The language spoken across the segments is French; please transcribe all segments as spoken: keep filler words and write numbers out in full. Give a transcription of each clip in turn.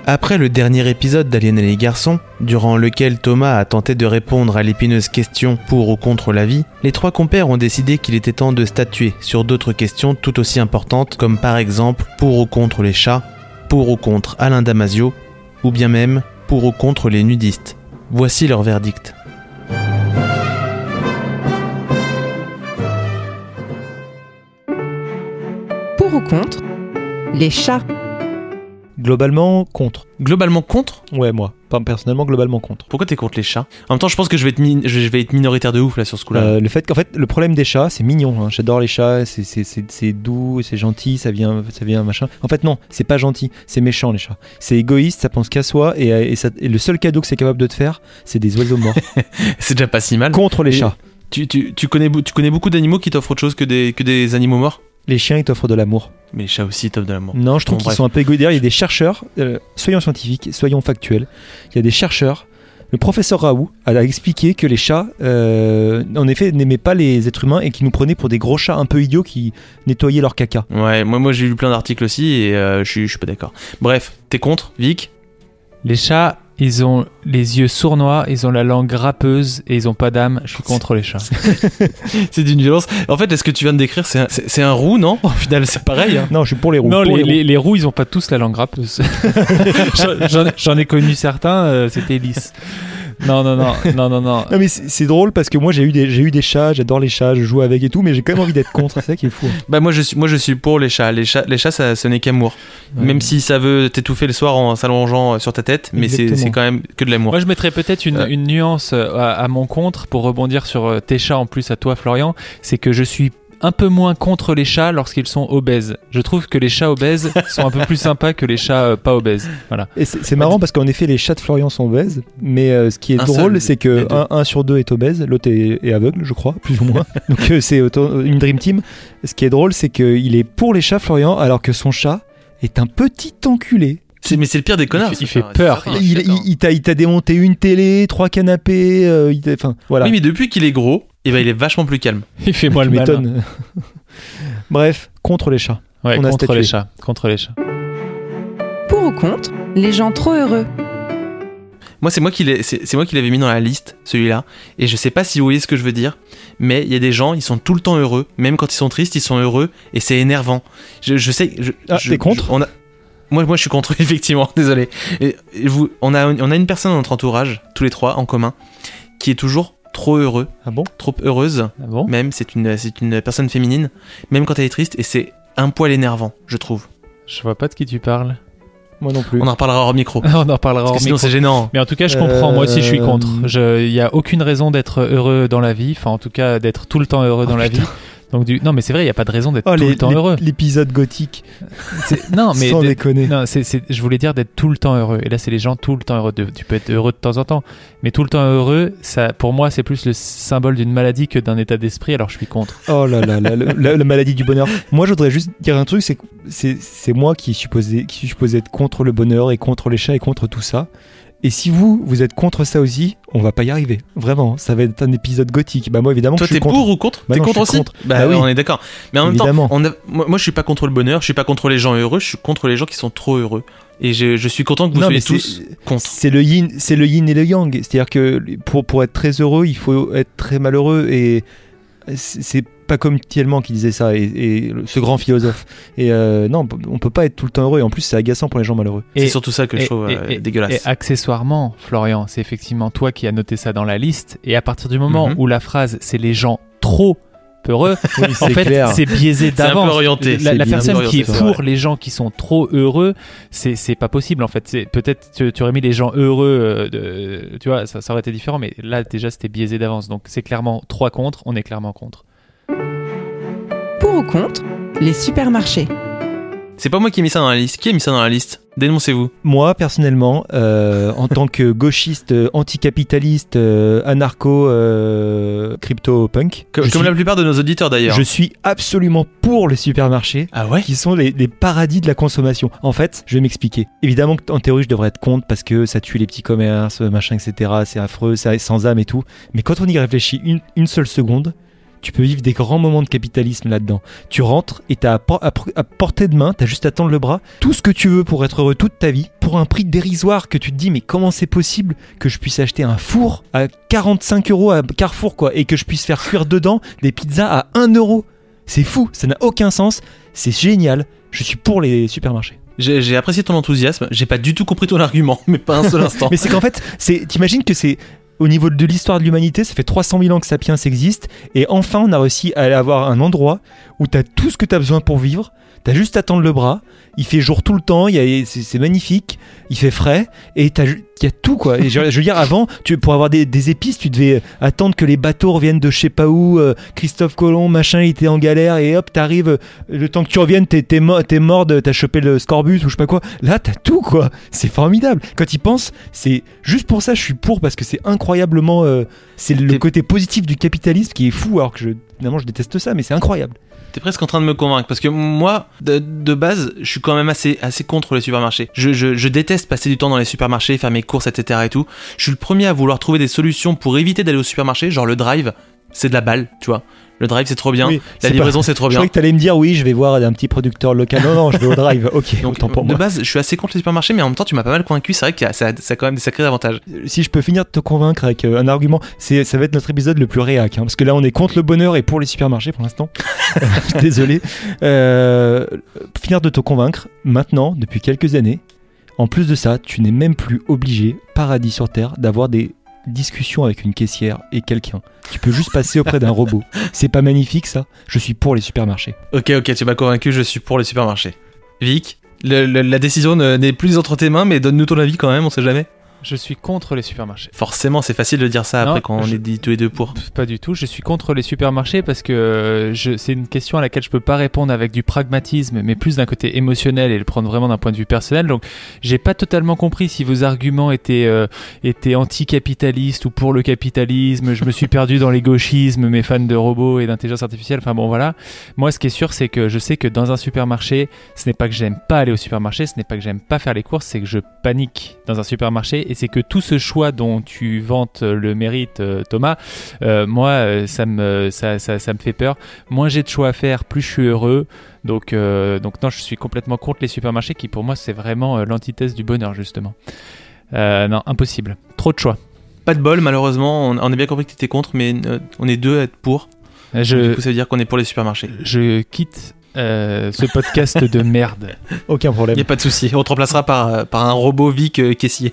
Après le dernier épisode d'Alien et les garçons, durant lequel Thomas a tenté de répondre à l'épineuse question pour ou contre la vie, les trois compères ont décidé qu'il était temps de statuer sur d'autres questions tout aussi importantes, comme par exemple pour ou contre les chats, pour ou contre Alain Damasio, ou bien même pour ou contre les nudistes. Voici leur verdict. Pour ou contre les chats? Globalement, contre. Globalement contre ? Ouais, moi. Pas personnellement, globalement contre. Pourquoi t'es contre les chats ? En même temps, je pense que je vais être, mi- je vais être minoritaire de ouf là sur ce coup-là. Euh, le fait qu'en fait, le problème des chats, c'est mignon. Hein. J'adore les chats, c'est, c'est, c'est, c'est doux, c'est gentil, ça vient, ça vient machin. En fait, non, c'est pas gentil, c'est méchant les chats. C'est égoïste, ça pense qu'à soi et, et, ça, et le seul cadeau que c'est capable de te faire, c'est des oiseaux morts. C'est déjà pas si mal. Contre les Et chats. Tu, tu, tu, connais, tu connais beaucoup d'animaux qui t'offrent autre chose que des, que des animaux morts ? Les chiens, ils t'offrent de l'amour. Mais les chats aussi t'offrent de l'amour. Non, je trouve Bon, qu'ils bref. sont un peu égoïstes. D'ailleurs, il y a des chercheurs, euh, soyons scientifiques, soyons factuels. Il y a des chercheurs. Le professeur Raoult a expliqué que les chats, euh, en effet, n'aimaient pas les êtres humains et qu'ils nous prenaient pour des gros chats un peu idiots qui nettoyaient leur caca. Ouais, moi, moi j'ai lu plein d'articles aussi et euh, je, suis, je suis pas d'accord. Bref, t'es contre, Vic ? Les chats, ils ont les yeux sournois, ils ont la langue râpeuse et ils ont pas d'âme. Je suis contre les chats. C'est d'une violence. En fait, est-ce que tu viens de décrire, c'est un, c'est, c'est un roux, non ? Au final, c'est pareil. Hein. Non, je suis pour les roux. Non, pour les, les roux. les, les roux, ils ont pas tous la langue râpeuse. j'en, j'en, j'en ai connu certains, euh, c'était lisse. Non, non, non, non, non, non. Non mais c'est, c'est drôle parce que moi j'ai eu des j'ai eu des chats, j'adore les chats, je joue avec et tout, mais j'ai quand même envie d'être contre, c'est ça qui est fou. Bah moi je suis moi je suis pour les chats. Les chats les chats ça ce n'est qu'amour. Ouais. Même si ça veut t'étouffer le soir en s'allongeant sur ta tête, mais c'est, Exactement. c'est quand même que de l'amour. Moi, je mettrais peut-être une, Euh. une nuance à, à mon contre pour rebondir sur euh, tes chats en plus à toi, Florian. C'est que je suis un peu moins contre les chats lorsqu'ils sont obèses. Je trouve que les chats obèses sont un peu plus sympas que les chats euh, pas obèses. Voilà. Et c'est, c'est marrant parce qu'en effet les chats de Florian sont obèses, mais euh, ce qui est Un drôle seul c'est des que deux. un, un sur deux est obèse, l'autre est, est aveugle, je crois, plus ou moins. Donc euh, c'est auto- une dream team. Ce qui est drôle c'est qu'il est pour les chats Florian alors que son chat est un petit enculé. C'est, mais c'est le pire des connards. Il fait- ce il chat, fait peur. c'est certain, Il, je suis il, d'accord. il t'a, il t'a démonté une télé, trois canapés, euh, il t'a- enfin voilà. Oui, mais depuis qu'il est gros, eh ben, il est vachement plus calme. Il fait moi Tu le malin. m'étonnes. Bref, contre les chats. Ouais, On a contre statué. les chats. Contre les chats. Pour ou contre les gens trop heureux? Moi, c'est moi qui l'ai, c'est, c'est moi qui l'avais mis dans la liste, celui-là. Et je sais pas si vous voyez ce que je veux dire, mais il y a des gens, ils sont tout le temps heureux. Même quand ils sont tristes, ils sont heureux. Et c'est énervant. Je, je sais. Je, Ah, je- t'es contre je- on a... Moi, moi, je suis contre, effectivement. Désolé. Et, et vous, on a, on a une personne dans notre entourage, tous les trois, en commun, qui est toujours trop heureux, Ah bon? trop heureuse. Ah bon? Même, c'est une, c'est une personne féminine, même quand elle est triste. Et c'est un poil énervant, je trouve. Je vois pas de qui tu parles. Moi non plus. On en reparlera hors micro. On en reparlera Parce en que sinon, micro. c'est gênant. Mais en tout cas, je comprends. Moi aussi, je suis Euh, contre. Il n'y a aucune raison d'être heureux dans la vie. Enfin, en tout cas, d'être tout le temps heureux Oh, dans la putain. vie. Donc, du... Non, mais c'est vrai, il n'y a pas de raison d'être Oh, tout les- le temps les- heureux. l'épisode gothique. C'est- Non, mais Sans d'être- déconner. Non, c'est, c'est- je voulais dire d'être tout le temps heureux. Et là, c'est les gens tout le temps heureux. De- Tu peux être heureux de temps en temps. Mais tout le temps heureux, ça, pour moi, c'est plus le symbole d'une maladie que d'un état d'esprit. Alors, je suis contre. Oh là là, là, le- la, la maladie du bonheur. Moi, je voudrais juste dire un truc, c'est que c'est, c'est moi qui suis, supposé, qui suis supposé être contre le bonheur et contre les chats et contre tout ça. Et si vous, vous êtes contre ça aussi, on va pas y arriver. Vraiment, ça va être un épisode gothique. Bah moi, évidemment, Toi, que je t'es suis contre. pour ou contre Bah T'es non, contre je suis aussi contre. Bah, Bah oui, oui. on est d'accord. Mais en même Évidemment. temps, on a... moi, moi, je suis pas contre le bonheur, je suis pas contre les gens heureux, je suis contre les gens qui sont trop heureux. Et je, je suis content que vous Non, soyez mais tous c'est- contre. C'est le yin, c'est le yin et le yang. C'est-à-dire que pour, pour être très heureux, il faut être très malheureux. Et c'est c'est pas comme Thielman qui disait ça, et, et ce grand philosophe. Et euh, non, on peut pas être tout le temps heureux. Et en plus, c'est agaçant pour les gens malheureux. C'est Et- surtout ça que je et- trouve et- euh, et- dégueulasse. Et accessoirement, Florian, c'est effectivement toi qui as noté ça dans la liste. Et à partir du moment Mhm. où la phrase c'est les gens trop heureux, Oui, en c'est fait, clair. c'est biaisé C'est un peu d'avance. orienté. La, C'est la bien personne orienté, qui est c'est pour vrai. les gens qui sont trop heureux, c'est c'est pas possible en fait. C'est peut-être tu, tu aurais mis les gens heureux, euh, de, tu vois, ça, ça aurait été différent. Mais là déjà c'était biaisé d'avance. Donc c'est clairement trois contre. On est clairement contre. Pour ou contre les supermarchés? C'est pas moi qui ai mis ça dans la liste. Qui a mis ça dans la liste ? Dénoncez-vous. Moi, personnellement, euh, en tant que gauchiste, euh, anticapitaliste, euh, anarcho, euh, crypto-punk, Comme, je, comme suis, la plupart de nos auditeurs d'ailleurs. je suis absolument pour les supermarchés. Ah ouais ? Qui sont les, les paradis de la consommation. En fait, je vais m'expliquer. Évidemment qu'en théorie, je devrais être contre parce que ça tue les petits commerces, machin, et cetera. C'est affreux, c'est sans âme et tout. Mais quand on y réfléchit une, une seule seconde, tu peux vivre des grands moments de capitalisme là-dedans. Tu rentres et t'as à, por- à, por- à portée de main, t'as juste à tendre le bras, tout ce que tu veux pour être heureux toute ta vie, pour un prix dérisoire que tu te dis mais comment c'est possible que je puisse acheter un four à quarante-cinq euros à Carrefour quoi, et que je puisse faire cuire dedans des pizzas à un euro. C'est fou, ça n'a aucun sens, c'est génial, je suis pour les supermarchés. J'ai, j'ai apprécié ton enthousiasme, j'ai pas du tout compris ton argument, mais pas un seul instant. Mais c'est qu'en fait, c'est, t'imagines que c'est au niveau de l'histoire de l'humanité, ça fait trois cent mille ans que Sapiens existe, et enfin on a réussi à avoir un endroit où t'as tout ce que t'as besoin pour vivre, t'as juste à tendre le bras, il fait jour tout le temps, il y a, c'est, c'est magnifique, il fait frais, et t'as, il y a tout quoi. Et je, je veux dire, avant, tu, pour avoir des, des épices, tu devais attendre que les bateaux reviennent de je sais pas où, euh, Christophe Colomb, machin, il était en galère, et hop, t'arrives, euh, le temps que tu reviennes, t'es, t'es, mo- t'es mort, de, t'as chopé le scorbut ou je sais pas quoi. Là, t'as tout quoi, c'est formidable. Quand il pense, c'est juste pour ça, je suis pour, parce que c'est incroyablement, euh, c'est le T'es- côté positif du capitalisme qui est fou, alors que je, évidemment, je déteste ça, mais c'est incroyable. T'es presque en train de me convaincre parce que moi, de, de base, je suis quand même assez, assez contre les supermarchés. Je, je, je déteste passer du temps dans les supermarchés, faire mes courses, et cetera et tout. Je suis le premier à vouloir trouver des solutions pour éviter d'aller au supermarché, genre le drive, c'est de la balle, tu vois. Le drive, c'est trop bien. Oui, la c'est livraison, pas- c'est trop Je bien. croyais que t'allais me dire, oui, je vais voir un petit producteur local. Non, non, je vais au drive. Ok, Donc, autant pour de moi. base, je suis assez contre les supermarchés, mais en même temps, tu m'as pas mal convaincu. C'est vrai que ça, ça a quand même des sacrés avantages. Si je peux finir de te convaincre avec euh, un argument, c'est, ça va être notre épisode le plus réac, hein, parce que là on est contre le bonheur et pour les supermarchés pour l'instant. Désolé. Euh, finir de te convaincre, maintenant, depuis quelques années, en plus de ça, tu n'es même plus obligé, paradis sur Terre, d'avoir des discussions avec une caissière et quelqu'un. Tu peux juste passer auprès d'un robot. C'est pas magnifique ça ? Je suis pour les supermarchés. Ok, ok, tu m'as convaincu, je suis pour les supermarchés. Vic, le- le- la décision ne- n'est plus entre tes mains, mais donne-nous ton avis quand même, on sait jamais. Je suis contre les supermarchés. Forcément, c'est facile de dire ça après Non, quand on je- est dit tous les deux pour. Pas du tout, je suis contre les supermarchés parce que euh, je, c'est une question à laquelle je peux pas répondre avec du pragmatisme, mais plus d'un côté émotionnel et le prendre vraiment d'un point de vue personnel. Donc, j'ai pas totalement compris si vos arguments étaient, euh, étaient anti-capitalistes ou pour le capitalisme. Je me suis perdu dans les gauchismes, mes fans de robots et d'intelligence artificielle. Enfin bon, voilà. Moi, ce qui est sûr, c'est que je sais que dans un supermarché, ce n'est pas que j'aime pas aller au supermarché, ce n'est pas que j'aime pas faire les courses, c'est que je panique dans un supermarché et c'est que tout ce choix dont tu vantes le mérite, euh, Thomas, euh, moi, euh, ça me, ça, ça, ça me fait peur. Moins j'ai de choix à faire, plus je suis heureux. Donc, euh, donc non, je suis complètement contre les supermarchés qui, pour moi, c'est vraiment euh, l'antithèse du bonheur, justement. Euh, non, impossible. Trop de choix. Pas de bol, malheureusement, on, on a bien compris que t'étais contre, mais euh, on est deux à être pour. Je, Du coup, ça veut dire qu'on est pour les supermarchés. je quitte euh, ce podcast de merde. Aucun problème. Y a pas de souci, on te remplacera par, euh, par un robot Vic euh, caissier.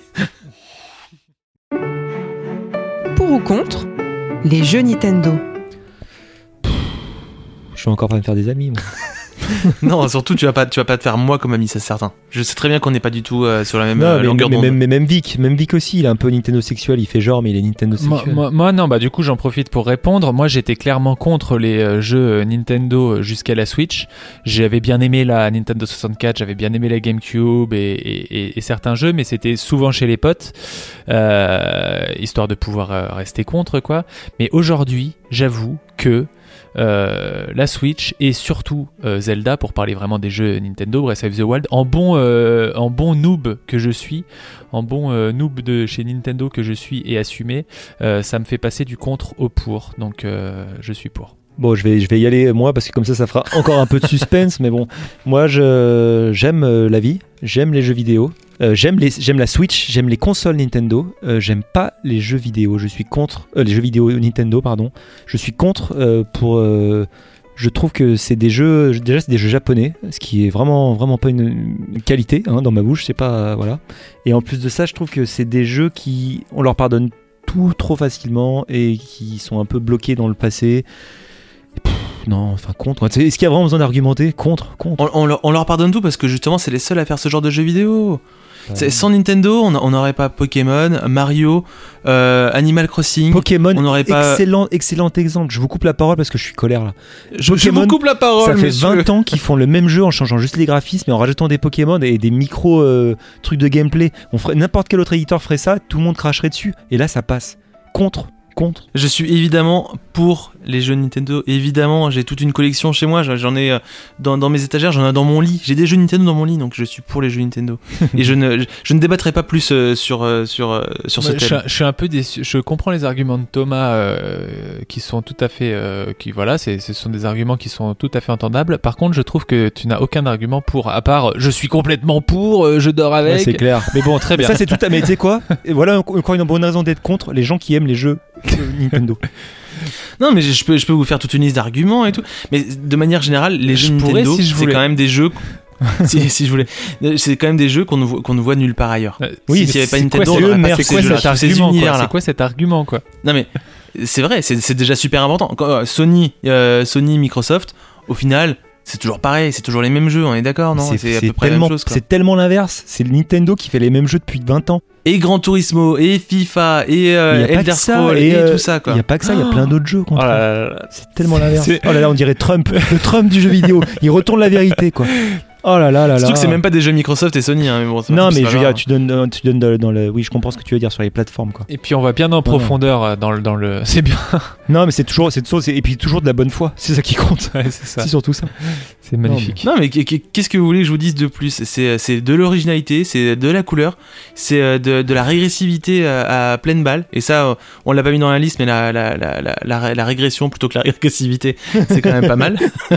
Pour ou contre les jeux Nintendo? Je suis encore pas me faire des amis, moi. Non, surtout, tu vas pas, tu vas pas te faire moi comme ami, c'est certain. Je sais très bien qu'on n'est pas du tout euh, sur la même Non, euh, mais, longueur mais, d'onde. même, mais même Vic, même Vic aussi, il est un peu Nintendo sexuel, il fait genre, mais il est Nintendo Moi, sexuel. moi, moi, non, bah du coup j'en profite pour répondre. Moi j'étais clairement contre les euh, jeux euh, Nintendo jusqu'à la Switch. J'avais bien aimé la Nintendo soixante-quatre, j'avais bien aimé la GameCube et, et, et, et certains jeux, mais c'était souvent chez les potes, euh, histoire de pouvoir euh, rester contre quoi. Mais aujourd'hui, j'avoue que Euh, la Switch et surtout euh, Zelda, pour parler vraiment des jeux Nintendo, Breath of the Wild, en bon, euh, en bon noob que je suis, en bon euh, noob de chez Nintendo que je suis et assumé, euh, ça me fait passer du contre au pour, donc euh, je suis pour. Bon, je vais, je vais y aller moi parce que comme ça, ça fera encore un peu de suspense. Mais bon, moi, je, j'aime euh, la vie, j'aime les jeux vidéo, euh, j'aime, les, j'aime la Switch, j'aime les consoles Nintendo. Euh, j'aime pas les jeux vidéo. Je suis contre euh, les jeux vidéo Nintendo, pardon. Je suis contre euh, pour. Euh, je trouve que c'est des jeux, déjà c'est des jeux japonais, ce qui est vraiment, vraiment pas une, une qualité hein, dans ma bouche. C'est pas euh, voilà. Et en plus de ça, je trouve que c'est des jeux qui, on leur pardonne tout trop facilement et qui sont un peu bloqués dans le passé. Pff, non, enfin contre. Est-ce qu'il y a vraiment besoin d'argumenter ? Contre, contre. On, on leur, on leur pardonne tout parce que justement, c'est les seuls à faire ce genre de jeux vidéo. C'est, sans Nintendo, on n'aurait pas Pokémon, Mario, euh, Animal Crossing. Pokémon, on n'aurait pas- excellent, excellent exemple. Je vous coupe la parole parce que je suis colère là. Je, je Pokémon, vous coupe la parole, Ça fait monsieur. vingt ans qu'ils font le même jeu en changeant juste les graphismes et en rajoutant des Pokémon et des micro euh, trucs de gameplay. On ferait, n'importe quel autre éditeur ferait ça, tout le monde cracherait dessus. Et là, ça passe. Contre, contre. Je suis évidemment pour les jeux Nintendo. Évidemment, j'ai toute une collection chez moi. J'en ai euh, dans, dans mes étagères, j'en ai dans mon lit. J'ai des jeux Nintendo dans mon lit, donc je suis pour les jeux Nintendo. Et je ne, je, je ne débattrai pas plus euh, sur, euh, sur, euh, sur ce Moi, thème. je, je suis un peu déçu. Je comprends les arguments de Thomas euh, qui sont tout à fait, euh, qui voilà, c'est, ce sont des arguments qui sont tout à fait entendables. Par contre, je trouve que tu n'as aucun argument pour, à part, euh, je suis complètement pour, euh, je dors avec. Ouais, c'est clair. Mais bon, très bien. Ça c'est tout à... Mais tu sais quoi ? Et voilà encore une bonne raison d'être contre les gens qui aiment les jeux euh, Nintendo. Non, mais je peux, je peux vous faire toute une liste d'arguments et tout. Mais de manière générale, les Je jeux pourrais Nintendo, si je c'est voulais. quand même des jeux. si, si je voulais, c'est quand même des jeux qu'on ne voit, qu'on ne voit nulle part ailleurs. Euh, Oui, s'il n'y avait pas c'est quoi, Nintendo, c'est on n'aurait eux, pas merde, fait C'est quoi ces jeux-là, cet tous ces argument, quoi univers-là. C'est quoi cet argument, quoi Non mais c'est vrai, c'est, c'est déjà super important. Quand, euh, Sony, euh, Sony, Microsoft, au final, c'est toujours pareil, c'est toujours les mêmes jeux, on est d'accord, non ? c'est, C'est à c'est peu près la tellement, même chose, quoi. c'est tellement l'inverse. C'est le Nintendo qui fait les mêmes jeux depuis vingt ans. Et Gran Turismo, et FIFA, et euh, Il y a pas Elder que ça, Scrolls, et, et, euh, tout ça, Il quoi. n'y a pas que ça, il y a plein d'autres jeux. au Oh contraire. là là là. C'est tellement l'inverse. C'est- Oh là là, on dirait Trump, le Trump du jeu vidéo. Il retourne la vérité, quoi. Oh là là là là. Surtout que c'est même pas des jeux Microsoft et Sony, hein, mais bon, c'est Non, c'est mais pas je veux grave. dire, tu donnes, dans- tu donnes dans, dans le. Oui, je comprends ce que tu veux dire sur les plateformes, quoi. Et puis on va bien en profondeur euh, dans le, dans le. C'est bien. Non, mais c'est toujours, c'est toujours, c'est- et puis toujours de la bonne foi. C'est ça qui compte. Ouais, c'est ça. C'est surtout ça. C'est magnifique. Non mais qu- qu- qu'est-ce que vous voulez que je vous dise de plus ? C'est, c'est de l'originalité, c'est de la couleur, c'est euh, de, de la régressivité à, à pleine balle. Et ça, euh, on l'a pas mis dans la liste, mais la, la, la, la, la, la régression plutôt que la régressivité, c'est quand même pas mal.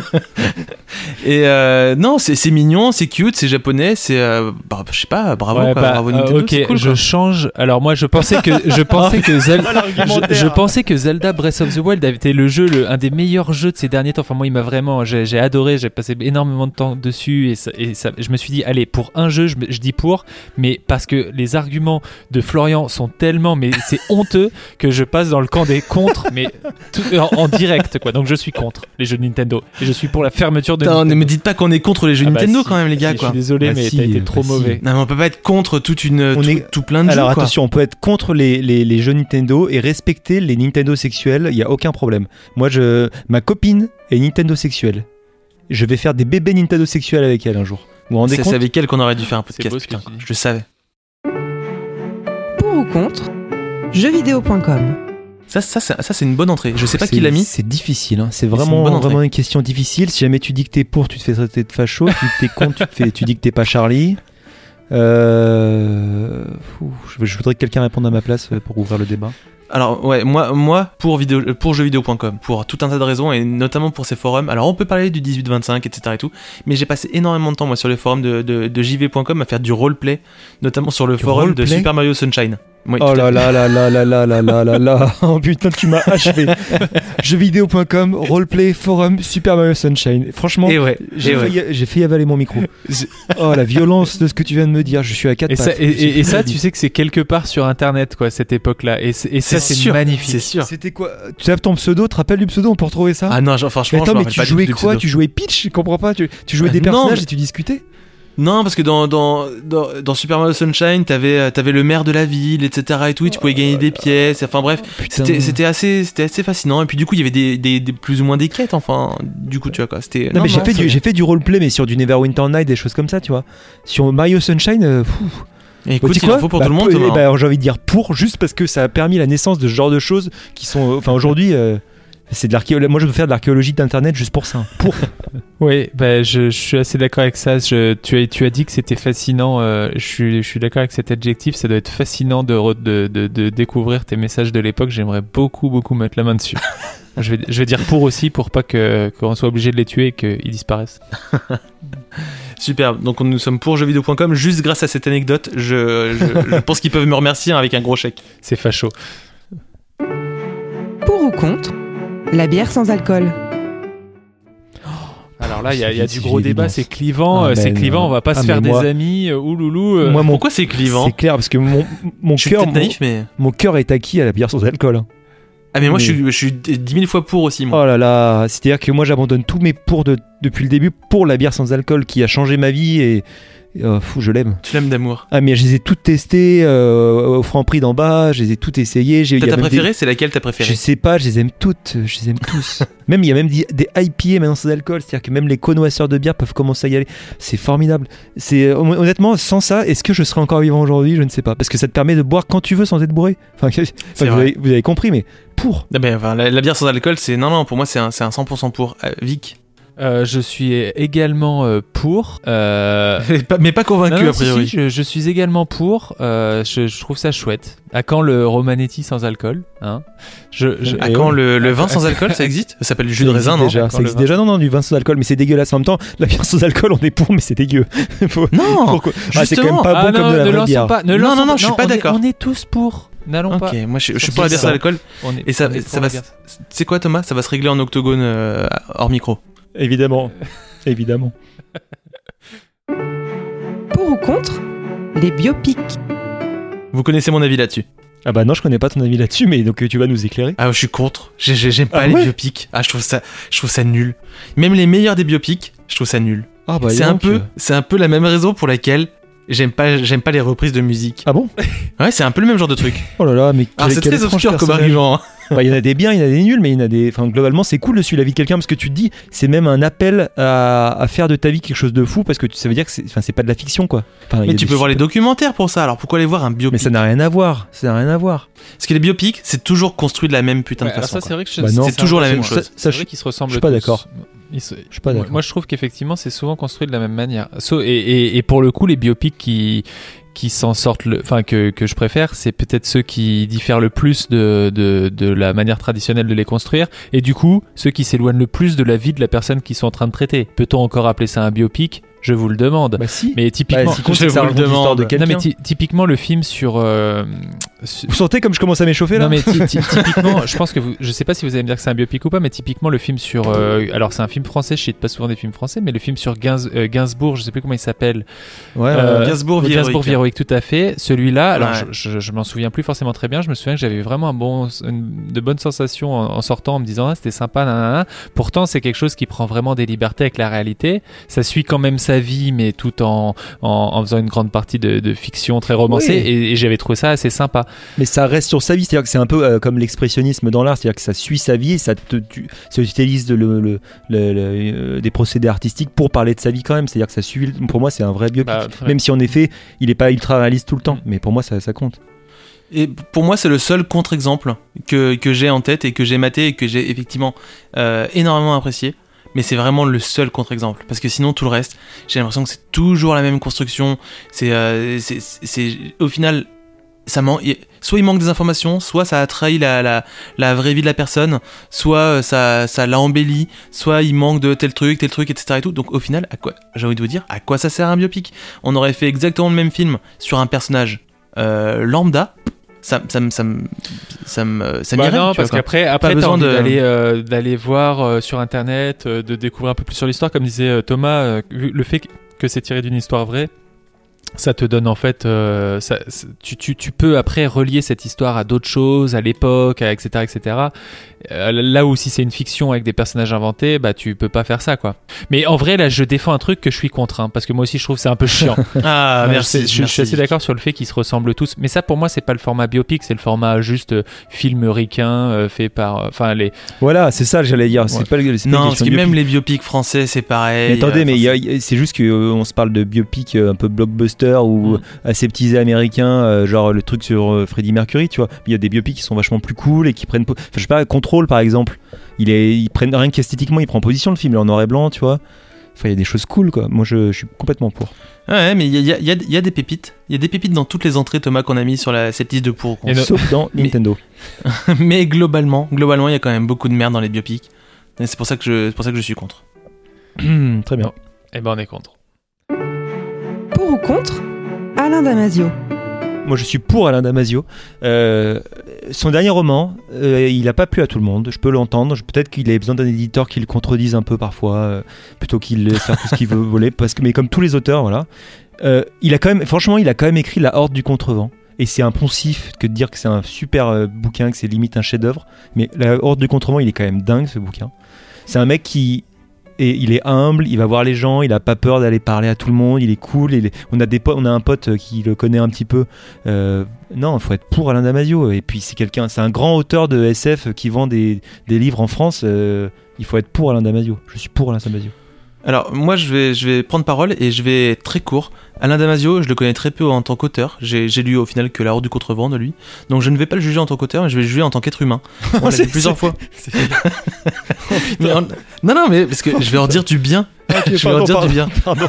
Et euh, non, c'est, c'est mignon, c'est cute, c'est japonais, c'est... Euh, bah, je sais pas, bravo, Ouais, quoi, bah, bravo euh, Nintendo, ok, c'est cool, je quoi. change. Alors moi, je pensais que je pensais que Zelda, je, je pensais que Zelda Breath of the Wild avait été le jeu, le, un des meilleurs jeux de ces derniers temps. Enfin moi, il m'a vraiment, j'ai, j'ai adoré, j'ai passé énormément de temps dessus et, ça, et ça, je me suis dit, allez, pour un jeu, je, me- je dis pour, mais parce que les arguments de Florian sont tellement, mais c'est honteux que je passe dans le camp des contre, mais tout, en, en direct quoi. Donc je suis contre les jeux de Nintendo et je suis pour la fermeture de. Putain, Nintendo. ne me dites pas qu'on est contre les jeux Ah bah Nintendo si, quand même, les gars, si, quoi. Je suis désolé, Bah mais si, t'as été bah trop si. mauvais. Non mais on peut pas être contre toute une, On tout, est- tout plein de Alors jeux, quoi. attention, on peut être contre les, les, les jeux Nintendo et respecter les Nintendo sexuels, il y a aucun problème. Moi, je, ma copine est Nintendo sexuelle. Je vais faire des bébés Nintendo sexuels avec elle un jour. Vous vous rendez C'est, compte c'est avec elle qu'on aurait dû faire un C'est podcast, beau ce que putain, tu dis. je le savais. Pour ou contre jeuxvideo point com. Ça, ça, ça, ça, c'est une bonne entrée. Je sais pas C'est- qui l'a mis. C'est difficile, hein. c'est c'est une vraiment, bonne entrée. vraiment une question difficile. Si jamais tu dis que t'es pour, tu te fais traiter de facho. Si tu dis que t'es contre, tu, te fais, tu dis que t'es pas Charlie. Euh... Ouh, je, je voudrais que quelqu'un réponde à ma place euh, pour ouvrir le débat. Alors ouais, moi, moi pour, vidéo, pour jeuxvideo point com, pour tout un tas de raisons et notamment pour ces forums. Alors on peut parler du dix-huit vingt-cinq, et cetera et tout, mais j'ai passé énormément de temps moi sur les forums de, de, de j v point com à faire du roleplay, notamment sur le Du forum de roleplay Super Mario Sunshine. Oui, Oh tout à là fait. là là là là là là là là là. Oh putain, tu m'as achevé. jeuxvideo point com, roleplay, forum, Super Mario Sunshine. Franchement, Et ouais, j'ai et ouais. failli, j'ai failli avaler mon micro. J'ai- Oh la violence de ce que tu viens de me dire. Je suis à quatre Et ça, pattes. et, Je suis et- et ça, dit. tu sais que c'est quelque part sur Internet, quoi, cette époque-là. Et, c'est- et ça, C'est c'est sûr, magnifique. c'est sûr. C'était quoi? Tu tapes ton pseudo, tu te rappelles du pseudo? On peut retrouver ça? Ah non, genre, mais franchement, attends, je me mais rappelle tu pas du jouais tout du quoi? pseudo. Tu jouais Peach? Je comprends pas. Tu, tu jouais Euh, des non, personnages mais- et tu discutais? Non, parce que dans, dans, dans, dans Super Mario Sunshine, t'avais, euh, t'avais le maire de la ville, et cetera et tout, et tu pouvais gagner des pièces, enfin bref, Putain. c'était, c'était, assez, c'était assez fascinant. Et puis du coup, il y avait des, des, des- plus ou moins des quêtes, enfin, du coup, tu vois quoi, c'était... Non, mais j'ai fait, c'est- du, j'ai fait du roleplay, mais sur du Neverwinter Night, des choses comme ça, tu vois. Sur Mario Sunshine, euh, fou. Écoute, Tu sais il en quoi faut pour Bah, tout le monde, peu- Thomas. bah, alors, j'ai envie de dire pour, juste parce que ça a permis la naissance de ce genre de choses qui sont. euh, Enfin, aujourd'hui, euh, c'est de l'archéologie. Moi, je veux faire de l'archéologie d'internet juste pour ça. Pour. Oui, bah, je, je suis assez d'accord avec ça. Je, tu, as, tu as dit que c'était fascinant. euh, je, suis, je suis d'accord avec cet adjectif. Ça doit être fascinant de, re- de, de, de découvrir tes messages de l'époque. J'aimerais beaucoup, beaucoup mettre la main dessus. je, vais, je vais dire pour aussi, pour pas que, qu'on soit obligé de les tuer et qu'ils disparaissent. Super, donc nous sommes pour jeuxvideo point com, juste grâce à cette anecdote, je, je, je pense qu'ils peuvent me remercier avec un gros chèque. C'est facho. Pour ou contre la bière sans alcool. Alors là, il y a, il y a C'est du gros débat. évident. C'est clivant. Ah, euh, c'est ben, clivant. On va pas ah, se faire mais moi- des amis. euh, Ouloulou. euh, Moi, mon, Pourquoi c'est clivant? c'est clair, parce que mon, mon Je suis cœur. peut-être Mon, naïf, mais... mon cœur est acquis à la bière sans alcool. hein. Ah mais moi, mais- je suis, je suis dix mille fois pour aussi, moi. Oh là là, c'est-à-dire que moi, j'abandonne tous mes pour de, depuis le début pour la bière sans alcool qui a changé ma vie et. Oh, fou, je l'aime. Tu l'aimes d'amour. Ah, mais je les ai toutes testées euh, au Franprix d'en bas, je les ai toutes essayées. J'ai, T'as y a ta même préférée, des... c'est laquelle t'as préférée? Je sais pas, je les aime toutes, je les aime tous. Même il y a même des, des I P A maintenant sans alcool, c'est-à-dire que même les connoisseurs de bière peuvent commencer à y aller. C'est formidable. C'est honnêtement, sans ça, est-ce que je serais encore vivant aujourd'hui? Je ne sais pas, parce que ça te permet de boire quand tu veux sans être bourré. Enfin, enfin, vous, avez, vous avez compris, mais pour. Ah ben, enfin, la, la bière sans alcool, c'est non non, pour moi c'est un, c'est un cent pour cent pour. Euh, Vic. Euh, je suis également euh, pour. Euh... mais, pas, mais pas convaincu non, non, a priori. Si, si, je, je suis également pour. Euh, je, je trouve ça chouette. À quand le Romanetti sans alcool, hein? Je, je... À quand le, le vin sans alcool, ça existe? Ça s'appelle du jus de raisin, non? Déjà, ça existe déjà, non, non, du vin sans alcool, mais c'est dégueulasse. En même temps, la bière sans alcool, on est pour, mais c'est dégueu. Faut... Non. Pourquoi ah, c'est quand même pas ah, bon non, comme de la ne vraie bière. Pas, ne non, non, non, je suis non, pas on d'accord. Est, on est tous pour. N'allons ok, pas. Ok, moi je, je suis pour la bière sans alcool. On est, et ça, on est ça va. C'est quoi, Thomas? Ça va se régler en octogone euh, hors micro. Évidemment, évidemment. Pour ou contre les biopics? Vous connaissez mon avis là-dessus? Ah bah non, je connais pas ton avis là-dessus, mais donc tu vas nous éclairer. Ah, je suis contre. J'ai, j'aime pas ah, les ouais biopics. Ah, je trouve ça, je trouve ça nul. Même les meilleurs des biopics, je trouve ça nul. Ah bah c'est un peu, c'est un peu la même raison pour laquelle j'aime pas, j'aime pas les reprises de musique. Ah bon? Ouais, c'est un peu le même genre de truc. Oh là là, mais ah, c'est très obscur comme argument. Bah, il y en a des biens, il y en a des nuls, mais il y en a des. Enfin, globalement, c'est cool de suivre la vie de quelqu'un parce que tu te dis, c'est même un appel à, à faire de ta vie quelque chose de fou parce que ça veut dire que c'est, enfin, c'est pas de la fiction, quoi. Enfin, mais tu peux super... voir les documentaires pour ça. Alors pourquoi aller voir un biopic? Mais ça n'a rien à voir. Ça n'a rien à voir. Parce que les biopics, c'est toujours construit de la même putain ouais, de façon. Ça, c'est vrai que je... bah non, c'est toujours la même chose. Ça, c'est vrai qu'ils se ressemblent. Je suis pas tous. d'accord. Se... Je suis pas d'accord. Moi, je trouve qu'effectivement, c'est souvent construit de la même manière. So, et, et, et pour le coup, les biopics qui qui s'en sortent, le... enfin que que je préfère, c'est peut-être ceux qui diffèrent le plus de de de la manière traditionnelle de les construire, et du coup, ceux qui s'éloignent le plus de la vie de la personne qu'ils sont en train de traiter. Peut-on encore appeler ça un biopic? Je vous le demande. Bah si. Mais typiquement, bah, si je vous le demande. De non mais ty- typiquement le film sur. Euh, su- vous sentez comme je commence à m'échauffer là? Non mais ty- ty- typiquement, je pense que vous, je sais pas si vous allez me dire que c'est un biopic ou pas, mais typiquement le film sur. Euh, alors c'est un film français, je cite pas souvent des films français, mais le film sur Gains, euh, Gainsbourg, je sais plus comment il s'appelle. Ouais. Euh, ouais. Gainsbourg, vie Gainsbourg, vie héroïque, tout à fait. Celui-là, alors ouais. je, je, je m'en souviens plus forcément très bien. Je me souviens que j'avais vraiment un bon, une, de bonnes sensations en, en sortant, en me disant ah, c'était sympa, nanana. Pourtant c'est quelque chose qui prend vraiment des libertés avec la réalité. Ça suit quand même sa vie, mais tout En, en, en faisant une grande partie de, de fiction très romancée, oui. et, et j'avais trouvé ça assez sympa. Mais ça reste sur sa vie, c'est-à-dire que c'est un peu euh, comme l'expressionnisme dans l'art, c'est-à-dire que ça suit sa vie et ça, te, tu, ça utilise de le, le, le, le, euh, des procédés artistiques pour parler de sa vie quand même, c'est-à-dire que ça suit, pour moi c'est un vrai biopic, bah, même si en effet il n'est pas ultra réaliste tout le temps, mais pour moi ça, ça compte. Et pour moi, c'est le seul contre-exemple que, que j'ai en tête et que j'ai maté et que j'ai effectivement euh, énormément apprécié. Mais c'est vraiment le seul contre-exemple. Parce que sinon, tout le reste, j'ai l'impression que c'est toujours la même construction. C'est, euh, c'est, c'est, c'est au final, ça man... soit il manque des informations, soit ça a trahi la, la, la vraie vie de la personne, soit ça, ça l'a embelli, soit il manque de tel truc, tel truc, et cetera. Et tout. Donc au final, à quoi, j'ai envie de vous dire, à quoi ça sert un biopic? On aurait fait exactement le même film sur un personnage euh, lambda. Ça, ça, ça, ça, ça, me, ça bah m'irait. Non, parce vois, qu'après, après, t'as besoin envie de... d'aller, euh, d'aller voir euh, sur Internet, euh, de découvrir un peu plus sur l'histoire. Comme disait euh, Thomas, euh, le fait que c'est tiré d'une histoire vraie, ça te donne en fait, euh, ça, tu, tu, tu peux après relier cette histoire à d'autres choses, à l'époque, à, et cetera, et cetera. Euh, là où si c'est une fiction avec des personnages inventés, bah tu peux pas faire ça quoi. Mais en vrai là, je défends un truc que je suis contre, hein, parce que moi aussi je trouve que c'est un peu chiant. Ah ouais, merci. Je, je, je suis assez d'accord sur le fait qu'ils se ressemblent tous, mais ça pour moi c'est pas le format biopic, c'est le format juste euh, film ricain euh, fait par, enfin euh, les. Voilà, c'est ça que j'allais dire. C'est ouais. pas, c'est non, pas parce que même les biopics français c'est pareil. Mais attendez, euh, mais y a, y a, c'est juste qu'on euh, se parle de biopics euh, un peu blockbuster ou mm. aseptisés américains, euh, genre le truc sur euh, Freddie Mercury, tu vois. Il y a des biopics qui sont vachement plus cool et qui prennent, enfin je sais pas, Control par exemple. Il est, ils prennent rien qu'esthétiquement, il prend position le film, il est en noir et blanc, tu vois. Enfin, il y a des choses cool, quoi. Moi, je, je suis complètement pour. Ouais, mais il y a, y, a, y a des pépites. Il y a des pépites dans toutes les entrées, Thomas, qu'on a mis sur la, cette liste de pour ou contre. Sauf dans mais, Nintendo. Mais globalement, globalement, il y a quand même beaucoup de merde dans les biopics. Et c'est pour ça que je, c'est pour ça que je suis contre. Très bien. Et ben, on est contre. Pour ou contre Alain Damasio. Moi, je suis pour Alain Damasio. Euh, son dernier roman, euh, il n'a pas plu à tout le monde. Je peux l'entendre. Peut-être qu'il a besoin d'un éditeur qui le contredise un peu parfois, euh, plutôt qu'il laisse faire tout ce qu'il veut voler. Parce que, mais comme tous les auteurs, voilà. Euh, il a quand même, franchement, il a quand même écrit La Horde du Contrevent. Et c'est un poncif que de dire que c'est un super euh, bouquin, que c'est limite un chef-d'œuvre. Mais La Horde du Contrevent, il est quand même dingue, ce bouquin. C'est un mec qui et il est humble, il va voir les gens, il a pas peur d'aller parler à tout le monde, il est cool. Il est... On a des po- on a un pote qui le connaît un petit peu. Euh, non, il faut être pour Alain Damasio. Et puis c'est quelqu'un, c'est un grand auteur de S F qui vend des, des livres en France. Euh, il faut être pour Alain Damasio. Je suis pour Alain Damasio. Alors moi je vais, je vais prendre parole et je vais être très court. Alain Damasio, je le connais très peu en tant qu'auteur. J'ai, j'ai lu au final que La Route du Contrevent de lui. Donc je ne vais pas le juger en tant qu'auteur, mais je vais le juger en tant qu'être humain. On l'a dit plusieurs fois. C'est... mais en... Non, non, mais parce que je vais en dire du bien. Okay, je vais en dire pardon, du bien. Pardon.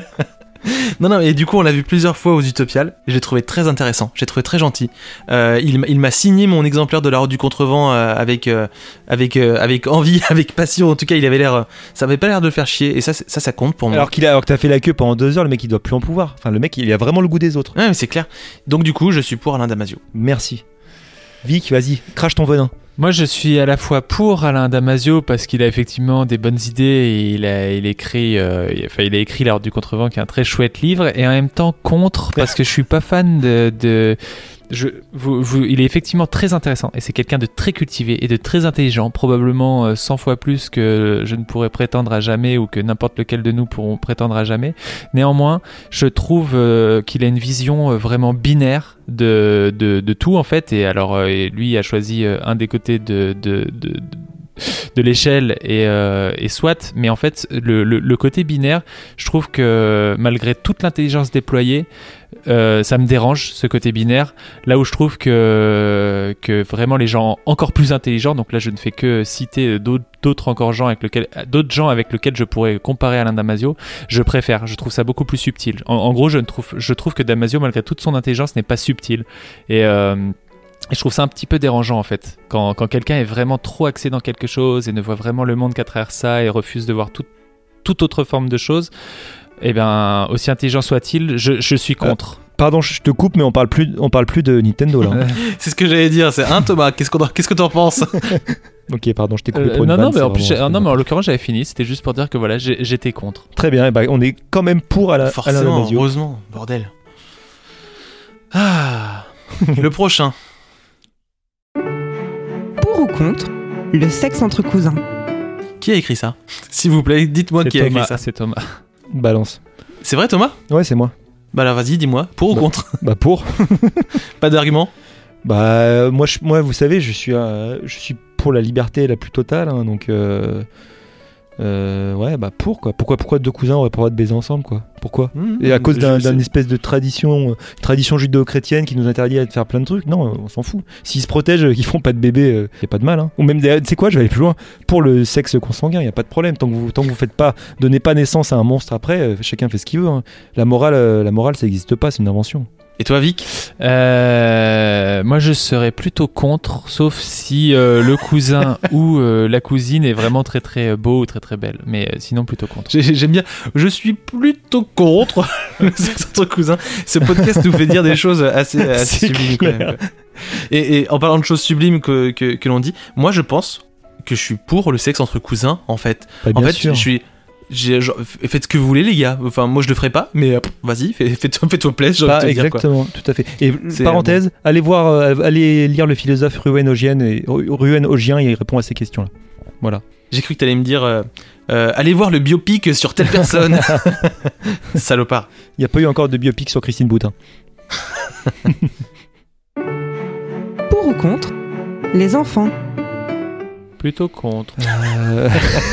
Non, non, et du coup, on l'a vu plusieurs fois aux Utopiales. Et j'ai trouvé très intéressant. J'ai trouvé très gentil. Euh, il, il m'a signé mon exemplaire de La Route du Contrevent euh, avec, euh, avec, euh, avec envie, avec passion. En tout cas, il avait l'air. Euh, ça avait pas l'air de le faire chier. Et ça, ça, ça compte pour moi. Alors qu'il a, alors que t'as fait la queue pendant deux heures, le mec, il doit plus en pouvoir. Enfin, le mec, il a vraiment le goût des autres. Ouais, mais c'est clair. Donc, du coup, je suis pour Alain Damasio. Merci. Vic, vas-y, crache ton venin. Moi, je suis à la fois pour Alain Damasio parce qu'il a effectivement des bonnes idées et il a, il écrit, euh, enfin, il a écrit La Route du Contrevent, qui est un très chouette livre, et en même temps contre parce que je suis pas fan de. de je, vous, vous, il est effectivement très intéressant et c'est quelqu'un de très cultivé et de très intelligent, probablement euh, cent fois plus que je ne pourrais prétendre à jamais ou que n'importe lequel de nous pourront prétendre à jamais. Néanmoins, je trouve euh, qu'il a une vision euh, vraiment binaire de, de, de tout en fait. Et alors, euh, et lui a choisi euh, un des côtés de, de, de, de de l'échelle et, euh, et soit, mais en fait le, le, le côté binaire, je trouve que malgré toute l'intelligence déployée, euh, ça me dérange ce côté binaire, là où je trouve que, que vraiment les gens encore plus intelligents, donc là je ne fais que citer d'autres, d'autres encore gens avec lesquels, d'autres gens avec lesquels je pourrais comparer Alain Damasio, je préfère, je trouve ça beaucoup plus subtil. En, en gros je, ne trouve, je trouve que Damasio, malgré toute son intelligence, n'est pas subtil et euh, Et je trouve ça un petit peu dérangeant en fait, quand, quand quelqu'un est vraiment trop axé dans quelque chose et ne voit vraiment le monde qu'à travers ça et refuse de voir tout, toute autre forme de choses, eh bien, aussi intelligent soit-il, je, je suis contre. Euh, pardon, je te coupe, mais on parle plus, on parle plus de Nintendo là. C'est ce que j'allais dire, c'est un Thomas, qu'est-ce, qu'on, qu'est-ce que t'en penses? Ok, pardon, je t'ai coupé euh, pour une non, vanne, non, mais en vraiment, plus, j'ai, non, mais en l'occurrence, j'avais fini, c'était juste pour dire que voilà, j'ai, j'étais contre. Très bien, bah, on est quand même pour Alain Damasio. Forcément, heureusement, bordel. Ah, le prochain. Pour ou contre le sexe entre cousins? Qui a écrit ça? S'il vous plaît, dites-moi C'est qui Thomas, a écrit ça. C'est Thomas. Balance. C'est vrai, Thomas? Ouais, c'est moi. Bah alors vas-y, dis-moi, pour ou bah, contre? Bah pour. Pas d'argument? Bah euh, moi, je, moi, vous savez, je suis, euh, je suis pour la liberté la plus totale, hein, donc euh, euh, ouais, bah pour quoi. Pourquoi, pourquoi deux cousins auraient pas le droit de baiser ensemble, quoi? Pourquoi? mmh, Et à cause d'un, d'une espèce de tradition, euh, tradition judéo-chrétienne qui nous interdit de faire plein de trucs? Non, on s'en fout. S'ils se protègent, euh, qu'ils font pas de bébé, euh, y a pas de mal. Hein. Ou même, tu sais quoi, je vais aller plus loin. Pour le sexe consanguin, y a pas de problème. Tant que vous, tant que vous faites pas, donnez pas naissance à un monstre après, euh, chacun fait ce qu'il veut. Hein. La morale, euh, la morale, ça existe pas, c'est une invention. Et toi, Vic? euh, Moi, je serais plutôt contre, sauf si euh, le cousin ou euh, la cousine est vraiment très très beau ou très très belle. Mais euh, sinon, plutôt contre. J'ai, j'aime bien. Je suis plutôt contre le sexe entre cousins. Ce podcast nous fait dire des choses assez, assez sublimes quand même. Et, et en parlant de choses sublimes que, que, que l'on dit, moi, je pense que je suis pour le sexe entre cousins, en fait. Bah, en fait, sûr. je suis... J'ai, genre, faites ce que vous voulez les gars, enfin moi je le ferai pas, mais euh, vas-y, fais, fais-toi, fais-toi plaisir, j'ai envie de te dire, quoi. Exactement, tout à fait. Et c'est, parenthèse, bon. allez voir, euh, allez lire le philosophe Ruhen Ogien, et Ruhen Ogien, il répond à ces questions-là. Voilà. J'ai cru que t'allais me dire, euh, euh, allez voir le biopic sur telle personne. Salopard. Il n'y a pas eu encore de biopic sur Christine Boutin. Pour ou contre les enfants? Plutôt contre. Euh...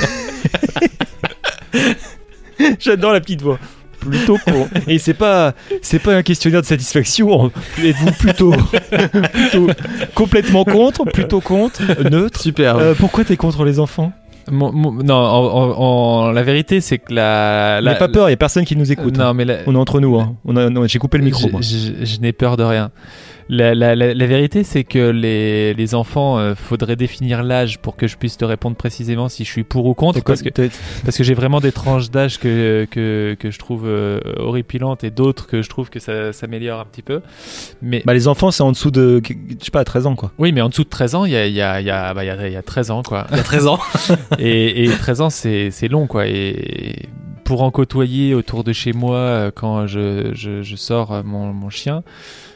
J'adore la petite voix. Plutôt con. Et c'est pas, c'est pas un questionnaire de satisfaction. Êtes-vous plutôt, plutôt complètement contre, plutôt contre, neutre? Super. Euh, pourquoi t'es contre les enfants? Mon, mon, non, en, en, en, la vérité, c'est que la. la N'aie pas peur, il y a personne qui nous écoute. Non, hein. mais la, on est entre nous. Hein. On a, non, j'ai coupé le micro. Je, je, je n'ai peur de rien. La, la, la, la vérité, c'est que les, les enfants, euh, faudrait définir l'âge pour que je puisse te répondre précisément si je suis pour ou contre, parce que, parce que j'ai vraiment des tranches d'âge que, que, que je trouve euh, horripilantes et d'autres que je trouve que ça s'améliore un petit peu. Mais bah, les enfants, c'est en dessous de, je sais pas, treize ans, quoi. Oui, mais en dessous de treize ans, il y a, y, a, y, a, bah, y, a, y a treize ans, quoi. Il y a treize ans. et, et treize ans, c'est, c'est long, quoi. Et pour en côtoyer autour de chez moi quand je, je, je sors mon, mon chien,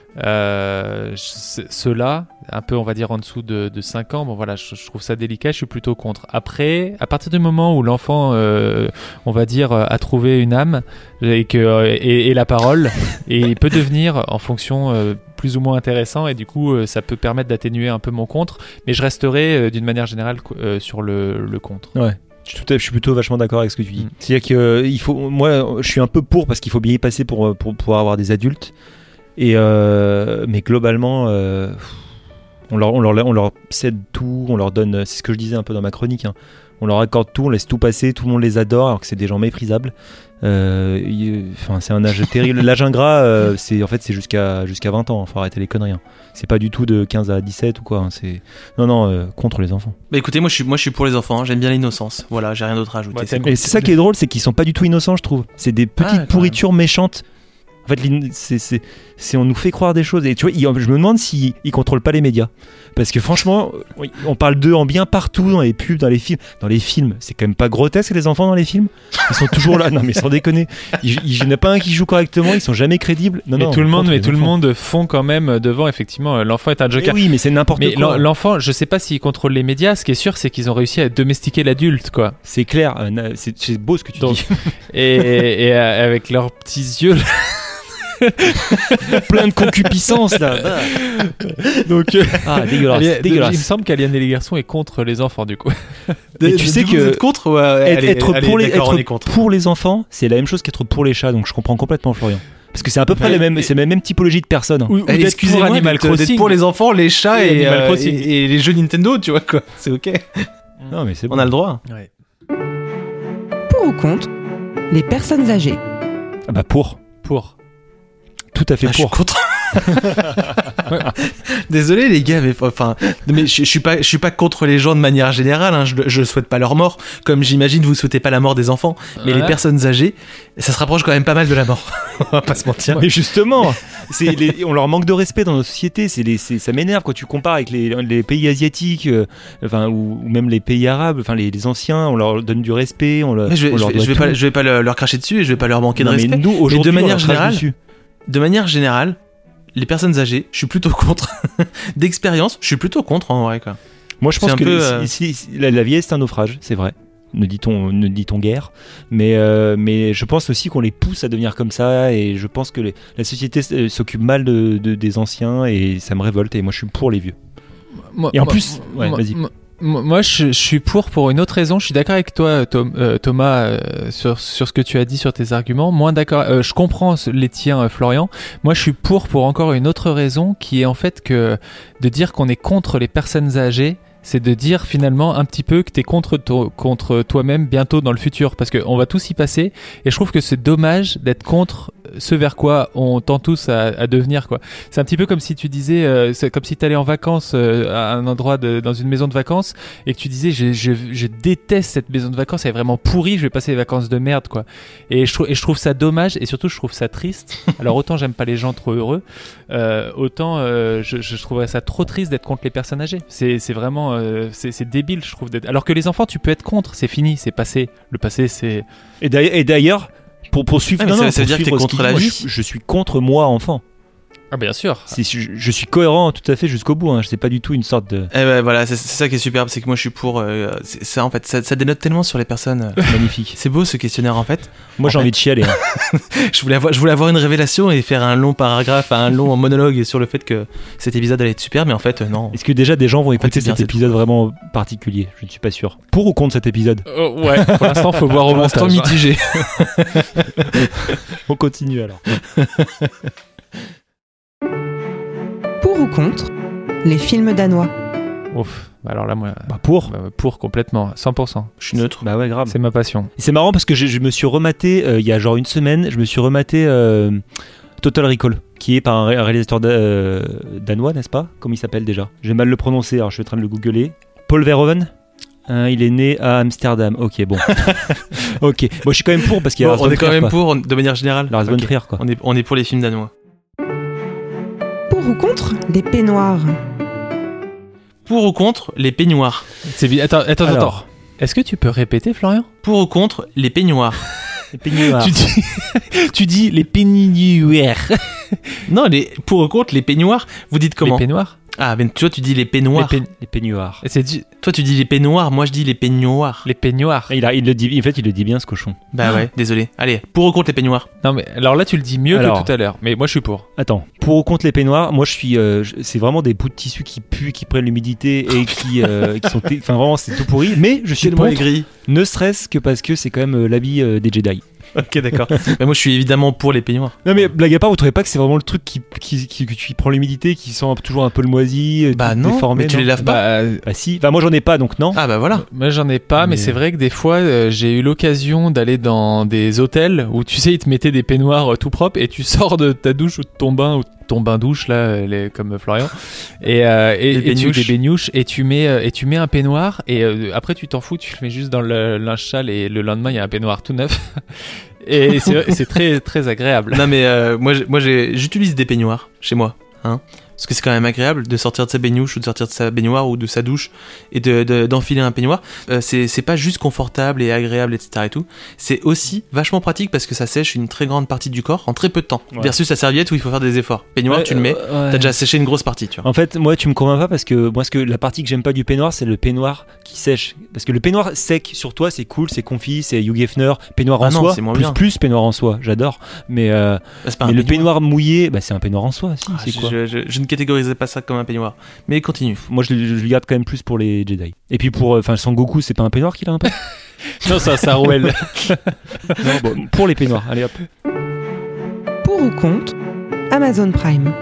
Euh, c- ceux-là, un peu on va dire en dessous de, de cinq ans, bon voilà, je, je trouve ça délicat, je suis plutôt contre. Après, à partir du moment où l'enfant, euh, on va dire, a trouvé une âme et, que, et, et la parole, et il peut devenir en fonction euh, plus ou moins intéressant, et du coup euh, ça peut permettre d'atténuer un peu mon contre, mais je resterai euh, d'une manière générale euh, sur le, le contre. Ouais. Je suis, tout à, je suis plutôt vachement d'accord avec ce que tu dis. Mm. C'est-à-dire que euh, il faut, moi, je suis un peu pour parce qu'il faut bien y passer pour, pour pouvoir avoir des adultes. Et euh, mais globalement, euh, on, leur, on, leur, on leur cède tout, on leur donne. C'est ce que je disais un peu dans ma chronique. Hein, on leur accorde tout, on laisse tout passer, tout le monde les adore, alors que c'est des gens méprisables. Euh, Enfin, c'est un âge terrible. L'âge ingrat, euh, c'est en fait c'est jusqu'à jusqu'à vingt ans. Faut arrêter les conneries. Hein. C'est pas du tout de quinze à dix-sept ou quoi. Hein. C'est non non euh, contre les enfants. Bah écoutez, moi je suis moi je suis pour les enfants. Hein. J'aime bien l'innocence. Voilà, j'ai rien d'autre à ajouter. Bah, c'est Et c'est ça qui est drôle, c'est qu'ils sont pas du tout innocents, je trouve. C'est des petites Ah, quand pourritures méchantes. En fait, c'est, c'est, c'est, on nous fait croire des choses. Et tu vois, il, je me demande s'ils ne contrôlent pas les médias. Parce que franchement, on parle d'eux en bien partout, dans les pubs, dans les films. Dans les films, c'est quand même pas grotesque, les enfants dans les films. Ils sont toujours là. Non, mais sans déconner. Il n'y en a pas un qui joue correctement, ils sont jamais crédibles. Non, mais non, tout le monde, mais les tout le enfants. monde font quand même devant, effectivement. L'enfant est un joker. Mais oui, mais c'est n'importe Mais quoi. l'en- l'enfant, je sais pas s'ils contrôlent les médias. Ce qui est sûr, c'est qu'ils ont réussi à domestiquer l'adulte, quoi. C'est clair. euh, na- C'est, c'est beau ce que tu Donc, dis. Et, et, et, euh, avec leurs petits yeux. Plein de concupiscence là. Donc, euh, Ah, dégueulasse. Alien- il dégueulasse. me semble qu'Alien et les garçons est contre les enfants, du coup. Et tu sais vous que êtes contre ou euh, être, allez, être allez, pour les, d'accord, être on est contre. pour les enfants, c'est la même chose qu'être pour les chats, donc je comprends complètement Florian. Parce que c'est à peu près Ouais, les mêmes, et- c'est la même typologie de personnes. hein. Ou, ou Eh, d'être excusez-moi pour Animal d'être, d'être Crossing. pour les enfants, les chats Et et, Animal euh, Crossing. et, et les jeux Nintendo, tu vois quoi. C'est ok. Non mais c'est bon. On a le droit. Ouais. Pour ou contre les personnes âgées. Ah bah pour, Pour. tout à fait Ah, je suis pour. contre. Désolé les gars, mais enfin, mais je, je suis pas, je suis pas contre les gens de manière générale. Hein, je, je souhaite pas leur mort, comme j'imagine vous souhaitez pas la mort des enfants. Mais Ouais. les personnes âgées, ça se rapproche quand même pas mal de la mort. On va pas se mentir. Mais justement, c'est les- on leur manque de respect dans nos sociétés. C'est les, c'est- ça m'énerve quand tu compares avec les, les pays asiatiques, euh, enfin ou, ou même les pays arabes. Enfin les, les anciens, on leur donne du respect. On, leur- Mais je vais, on je leur vais, doit je vais tout. pas, je vais pas le- leur cracher dessus et je vais pas leur manquer Non, de mais respect. nous aujourd'hui, de on manière leur crache générale, dessus. De manière générale, les personnes âgées, je suis plutôt contre. D'expérience, je suis plutôt contre en vrai quoi. Moi, je pense C'est un que peu, les- euh, si- si- la, la vieillesse, c'est un naufrage, c'est vrai. Ne dit-on, ne dit-on guère. Mais, euh, mais je pense aussi qu'on les pousse à devenir comme ça. Et je pense que les- la société euh, s'occupe mal de, de- des anciens. Et ça me révolte. Et moi, je suis pour les vieux. Moi- Et en moi- plus- ouais, moi- vas-y. moi- Moi, je, je suis pour pour une autre raison. Je suis d'accord avec toi, Tom- euh, Thomas, euh, sur, sur ce que tu as dit, sur tes arguments. Moins d'accord. euh, je comprends ce- les tiens, euh, Florian. Moi, je suis pour pour encore une autre raison, qui est en fait que de dire qu'on est contre les personnes âgées, c'est de dire finalement un petit peu que tu es contre, to- contre toi-même bientôt dans le futur, parce qu'on va tous y passer. Et je trouve que c'est dommage d'être contre ce vers quoi on tend tous à, à devenir, quoi. C'est un petit peu comme si tu disais, euh, c'est comme si tu allais en vacances euh, à un endroit, de, dans une maison de vacances, et que tu disais, je, je, je déteste cette maison de vacances, elle est vraiment pourrie, je vais passer des vacances de merde, quoi. Et je, trou- et je trouve ça dommage, et surtout je trouve ça triste. Alors autant j'aime pas les gens trop heureux, euh, autant euh, je, je trouverais ça trop triste d'être contre les personnes âgées. C'est, c'est vraiment, euh, c'est, c'est débile, je trouve. D'être... Alors que les enfants, tu peux être contre, c'est fini, c'est passé. Le passé, c'est... Et d'ailleurs, et d'ailleurs pour poursuivre, Ah, mais non, ça- non, ça veut dire que t'es poursuivre ce contre qu'il la dit, moi, vie je, je suis contre moi, enfant. Ah bien sûr. C'est- je, je suis cohérent tout à fait jusqu'au bout. Hein. C'est pas du tout une sorte de Eh ben voilà, c'est, c'est ça qui est superbe, c'est que moi je suis pour. euh, c'est, ça en fait, ça, ça dénote tellement sur les personnes. euh, magnifique. C'est beau ce questionnaire en fait. Moi, En j'ai fait- envie de chialer. Hein. Je voulais avoir, je voulais avoir une révélation et faire un long paragraphe, un long monologue sur le fait que cet épisode allait être super, mais en fait euh, non. Est-ce que déjà des gens vont fait, écouter c'est bien, cet c'est épisode vraiment particulier? Je ne suis pas sûr. Pour ou contre cet épisode? Oh, ouais, pour l'instant, faut voir au Pour l'instant montage. mitigé. On continue alors. Pour ou contre les films danois. Ouf, alors là, moi, Bah pour. bah, pour complètement, cent pour cent. Je suis neutre. Bah ouais, grave. C'est ma passion. Et c'est marrant parce que je, je me suis rematé euh, il y a genre une semaine, je me suis rematé euh, Total Recall, qui est par un, ré- un réalisateur da- euh, danois, n'est-ce pas? Comment il s'appelle déjà? J'ai mal le prononcer, alors je suis en train de le googler. Paul Verhoeven. Hein, il est né à Amsterdam. Ok, bon. Ok. Bon, je suis quand même pour parce qu'il y a Bon, Lars on von est quand Trier, même quoi. pour, de manière générale. Lars von Ok. Trier, quoi. On est, on est pour les films danois. Pour ou contre les peignoirs. Pour ou contre les peignoirs. C'est bien. Attends, attends, Alors. attends. Est-ce que tu peux répéter, Florian? Pour ou contre les peignoirs. Les peignoirs. Tu dis, tu dis les peignoirs. Non, les, pour ou contre les peignoirs, vous dites comment? Les peignoirs. Ah, ben toi tu dis les peignoirs. Les, peign- Les peignoirs. Et c'est du- Toi tu dis les peignoirs, moi je dis les peignoirs. les peignoirs. Il, a, il le dit, en fait, il le dit bien, ce cochon. Bah ouais, désolé. Allez, pour ou contre les peignoirs? Non mais alors là tu le dis mieux Alors. que tout à l'heure. Mais moi je suis pour. Attends, pour ou contre les peignoirs, moi je suis, euh, je- c'est vraiment des bouts de tissu qui puent, qui prennent l'humidité et qui, euh, qui sont, enfin vraiment c'est tout pourri. Mais je suis Tellement contre, aigri. ne serait-ce que parce que c'est quand même euh, l'habit euh, des Jedi. Ok, d'accord. Bah moi je suis évidemment pour les peignoirs. Non mais blague à part, vous trouvez pas que c'est vraiment le truc qui, qui, qui que tu prends l'humidité, qui sent toujours un peu le moisi, euh, Bah tout non, déformé, mais tu non les laves pas. Bah, euh, Ah si, enfin moi j'en ai pas donc non. Ah bah voilà. moi j'en ai pas, mais, Mais- c'est vrai que des fois euh, j'ai eu l'occasion d'aller dans des hôtels où tu sais ils te mettaient des peignoirs euh, tout propres et tu sors de ta douche ou de ton bain ou de ton bain douche là, euh, les, comme Florian, et, euh, et, Des et tu baignouches. des baignouches et tu mets euh, et tu mets un peignoir et euh, après tu t'en fous, tu le mets juste dans le linge sale et le lendemain il y a un peignoir tout neuf. Et c'est, c'est très très agréable. Non mais euh, moi, j'ai- moi j'ai- j'utilise des peignoirs chez moi, hein, parce que c'est quand même agréable de sortir de sa baignouche ou de sortir de sa baignoire ou de sa douche et de, de- d'enfiler un peignoir. Euh, c'est, c'est pas juste confortable et agréable, et cetera et tout. C'est aussi vachement pratique parce que ça sèche une très grande partie du corps en très peu de temps. Ouais. Versus la serviette où il faut faire des efforts. Peignoir, Ouais, tu le mets, euh, ouais. t'as déjà séché une grosse partie, tu vois. En fait, moi, tu me convaincs pas parce que moi, ce que la partie que j'aime pas du peignoir, c'est le peignoir qui sèche. Parce que le peignoir sec sur toi, c'est cool, c'est confit, c'est Hugh Hefner, peignoir Ah en non, soie, c'est moins plus bien. plus peignoir en soie, j'adore. Mais, euh, Bah, c'est pas mais un le peignoir mouillé, bah, c'est un peignoir en soie, si, Ah, c'est je, quoi je, je- je ne catégorisais pas ça comme un peignoir. Mais continue. Moi, je, le- je le garde quand même plus pour les Jedi. Et puis pour, enfin, Sangoku, c'est pas un peignoir qu'il a un peu. Non, ça ça roule. Non, bon, pour les peignoirs, allez hop. Pour ou contre Amazon Prime.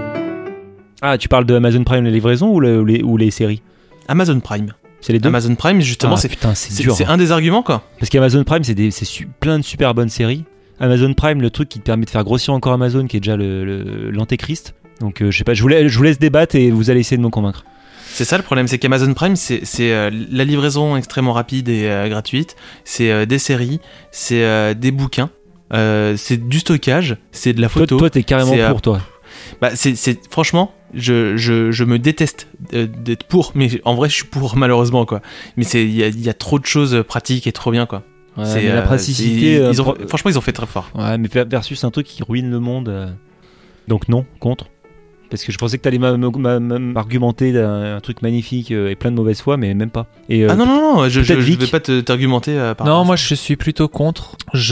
Ah, tu parles de Amazon Prime les livraisons ou, le- ou les, ou les séries? Amazon Prime. C'est les deux. Amazon Prime, justement, Ah, c'est, putain, c'est c'est, dur. c'est un des arguments, quoi. Parce qu'Amazon Prime, c'est, des, c'est su- plein de super bonnes séries. Amazon Prime, le truc qui te permet de faire grossir encore Amazon, qui est déjà le, le- l'antéchrist. Donc, euh, je sais pas, je vous, laisse, je vous laisse débattre et vous allez essayer de me convaincre. C'est ça le problème, c'est qu'Amazon Prime, c'est, c'est euh, la livraison extrêmement rapide et euh, gratuite, c'est euh, des séries, c'est euh, des bouquins, euh, c'est du stockage, c'est de la Toi, photo. toi, t'es carrément c'est, euh, pour toi. Bah, c'est, c'est, franchement, je, je, je me déteste euh, d'être pour, mais en vrai, je suis pour, malheureusement, quoi. Mais c'est, il y a, il y a trop de choses pratiques et trop bien, quoi. Ouais, c'est, mais la euh, praticité, c'est- euh, ils ont- pro- franchement, ils ont fait très fort. Ouais, mais versus un truc qui ruine le monde. euh. Donc, non, contre. Parce que je pensais que t'allais m'a- m'a- m'a- m'argumenter d'un un truc magnifique euh, et plein de mauvaise foi, mais même pas. Et, euh, Ah non, non, non, je, je, peut-être je Vic. vais pas te, t'argumenter euh, par rapport Non, à moi ça. je suis plutôt contre.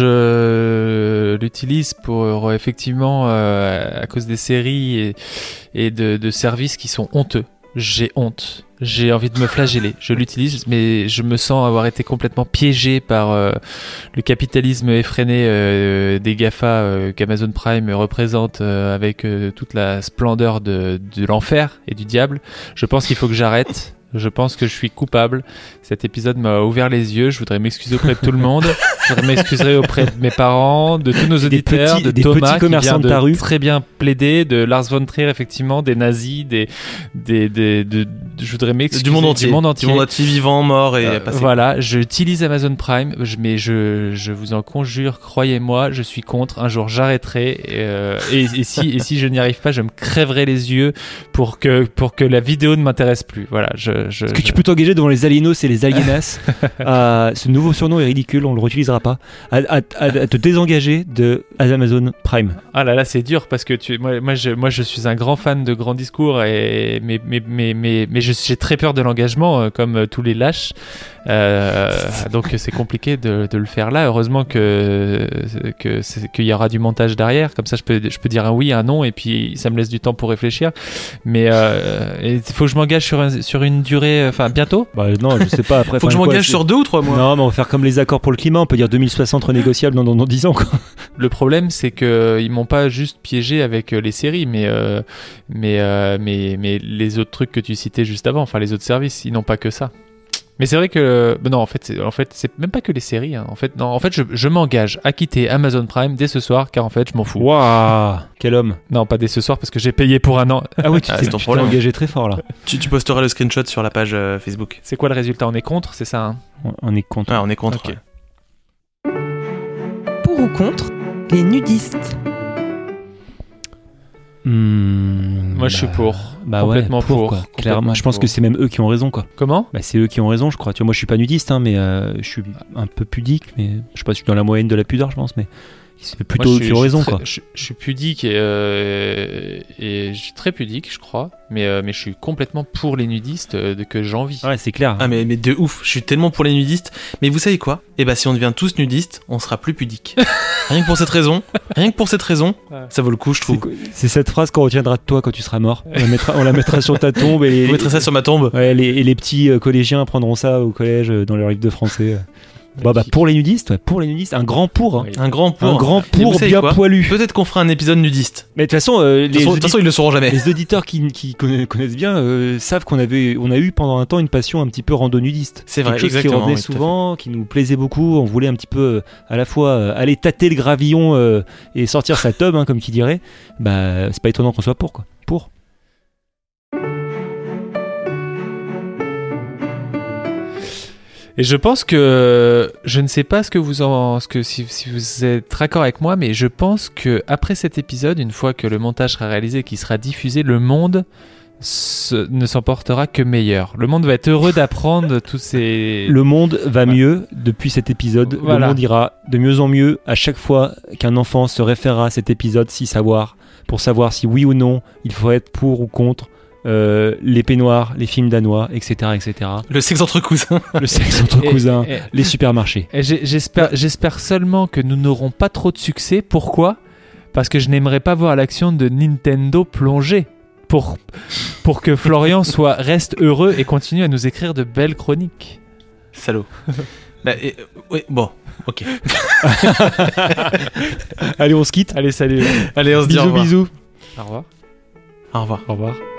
Je l'utilise pour euh, effectivement euh, à cause des séries et, et de, de services qui sont honteux. J'ai honte. J'ai envie de me flageller. Je l'utilise, mais je me sens avoir été complètement piégé par euh, le capitalisme effréné euh, des GAFA euh, qu'Amazon Prime représente euh, avec euh, toute la splendeur de, de l'enfer et du diable. Je pense qu'il faut que j'arrête. Je pense que je suis coupable. Cet épisode m'a ouvert les yeux. Je voudrais m'excuser auprès de tout le monde. Je voudrais m'excuser auprès de mes parents, de tous nos Des auditeurs, petits- de des Thomas petits qui commerçants vient de ta rue. très bien plaider, de Lars von Trier effectivement, des nazis, des, des, des, de- de- je voudrais m'excuser Du monde entier. Du monde entier. Du monde entier, vivant, mort et Euh, passé. voilà, j'utilise Amazon Prime, je- mais je, je vous en conjure, croyez-moi, je suis contre. Un jour, j'arrêterai. Et, euh, et, et si, et si je n'y arrive pas, je me crèverai les yeux pour que, pour que la vidéo ne m'intéresse plus. Voilà, je. je Est-ce que je- tu peux t'engager devant les aliénos et les aliénas à- Ce nouveau surnom est ridicule, on le réutilisera pas. À, à- à- à te désengager de Amazon Prime. Ah là là, c'est dur parce que tu, moi, moi, je, moi, je suis un grand fan de grands discours et mais, mais, mais, mais, mais je- j'ai très peur de l'engagement, euh, comme euh, tous les lâches. Euh, donc c'est compliqué de, de le faire là. Heureusement que que c'est- qu'il y aura du montage derrière. Comme ça, je peux je peux dire un oui, un non, et puis ça me laisse du temps pour réfléchir. Mais euh, il faut que je m'engage sur un- sur une durée, enfin bientôt. Bah non, je sais pas. Après, Faut que je enfin, quoi, m'engage c'est- sur deux ou trois mois. Non, mais on va faire comme les accords pour le climat, on peut dire deux mille soixante renégociables dans, dans, dans dix ans. Quoi. Le problème, c'est que ils m'ont pas juste piégé avec euh, les séries, mais euh, mais euh, mais mais les autres trucs que tu citais juste avant, enfin les autres services, ils n'ont pas que ça. Mais c'est vrai que ben non, en fait, c'est, en fait, c'est même pas que les séries. Hein. En fait, non, en fait, je, je m'engage à quitter Amazon Prime dès ce soir, car en fait, je m'en fous. Waouh, quel homme. Non, pas dès ce soir parce que j'ai payé pour un an. Ah oui, tu Ah, t'es c'est ton tu t'es problème. engagé très fort là. Tu, tu posteras le screenshot sur la page euh, Facebook. C'est quoi le résultat? On est contre, c'est ça hein? On- On est contre. Ouais, on est contre. Ok. ouais. Pour ou contre les nudistes. Hmm. Moi, Moi, je suis pour. Bah Complètement ouais, pour, pour. quoi. Complètement Clairement, je pense pour. que c'est même eux qui ont raison, quoi. Comment ? Bah, c'est eux qui ont raison, je crois. Tu vois, moi, je suis pas nudiste, hein, mais euh, je suis un peu pudique, mais je sais pas si je suis dans la moyenne de la pudeur, je pense, mais c'est plutôt Moi, eux je qui suis- ont je raison, suis très- quoi. Je, je suis pudique et, euh, et je suis très pudique, je crois. Mais, euh, mais je suis complètement pour les nudistes euh, de, que j'envie. Ouais, c'est clair. Ah mais, mais de ouf, je suis tellement pour les nudistes. Mais vous savez quoi ? Eh bah si on devient tous nudistes, on sera plus pudiques. Rien que pour cette raison, rien que pour cette raison, Ouais. ça vaut le coup je C'est trouve. quoi- C'est cette phrase qu'on retiendra de toi quand tu seras mort. On la mettra, on la mettra sur ta tombe et les, Vous mettrez ça sur ma tombe. ouais, les, et les petits euh, collégiens prendront ça au collège euh, dans leur livre de français. Bah, bah pour les nudistes, ouais, pour les nudistes, un grand pour, hein. Oui. Un grand pour. Un grand Et vous pour savez bien quoi poilu. Peut-être qu'on fera un épisode nudiste. Mais de toute façon, euh, De toute les, façon, de audi- toute façon, ils le sauront jamais. les auditeurs qui, qui conna- connaissent bien euh, savent qu'on avait, on a eu pendant un temps une passion un petit peu rando nudiste. C'est vrai, Quelque chose qui exactement, revenait oui, tout à souvent, qui nous plaisait beaucoup. On voulait un petit peu euh, à la fois euh, aller tâter le gravillon euh, et sortir sa tub, hein, comme qui dirait. Bah, c'est pas étonnant qu'on soit pour, quoi. Pour. Et je pense que je ne sais pas ce que vous en, ce que si, si vous êtes raccord avec moi, mais je pense que après cet épisode, une fois que le montage sera réalisé et qu'il sera diffusé, le monde se- ne s'en portera que meilleur. Le monde va être heureux d'apprendre tous ces. Le monde va Ouais. mieux depuis cet épisode. Voilà. Le monde ira de mieux en mieux à chaque fois qu'un enfant se référera à cet épisode, si savoir, pour savoir si oui ou non il faut être pour ou contre euh, les peignoirs, les films danois, et cetera, et cetera. Le sexe entre cousins. Le sexe entre Et- cousins, et- les supermarchés. et j'ai- j'espère, j'espère seulement que nous n'aurons pas trop de succès. Pourquoi ? Parce que je n'aimerais pas voir l'action de Nintendo plonger. Pour, pour que Florian soit, reste heureux et continue à nous écrire de belles chroniques. Salaud. Bah, et- ouais, bon, ok. Allez, on se quitte. Allez, salut. Allez, on se dit au Bisous, revoir. bisous. Au revoir. Au revoir. Au revoir.